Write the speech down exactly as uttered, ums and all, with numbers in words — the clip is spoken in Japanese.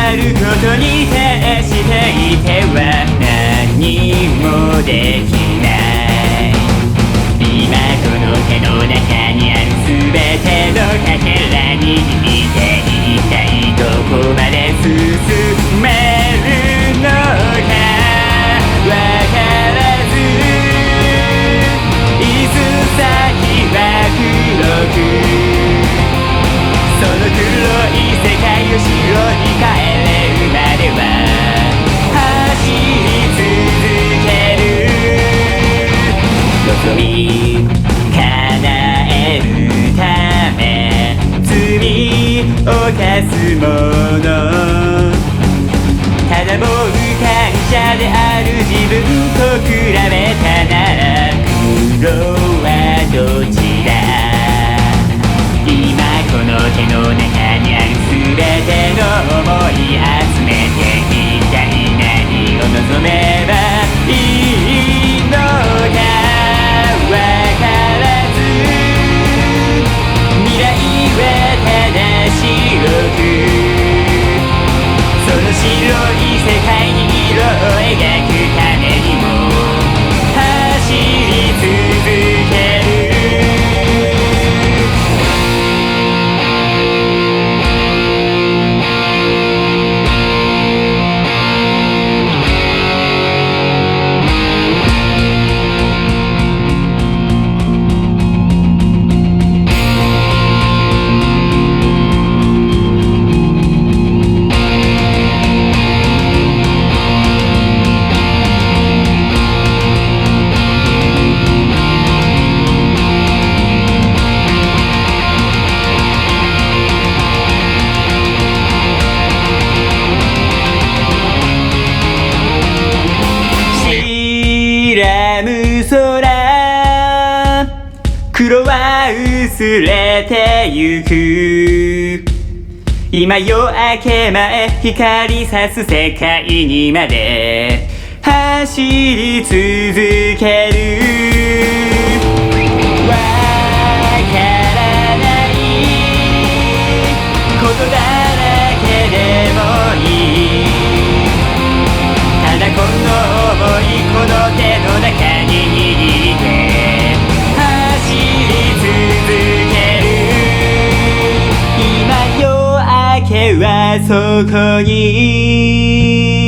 あることに徹していては何もできない今この手の中にある全てのかけらに握っていたいどこまで進めるのかわからずいつ先は黒くその黒い世界を白に変えれるまでは走り続ける望み叶えるため罪犯すものただ傍観者である自分と比べたなら黒はどちら今この手の中にある全ての想い集めて一体何を望めばいいのかわからず未来はただ白くその白い世界に色を描くためにも走り続ける黒は薄れてゆく今夜明け前光さす世界にまで走り続けるわからないことだらけでもいいただこの想いこの手の中に握って走り続ける今夜明けはそこに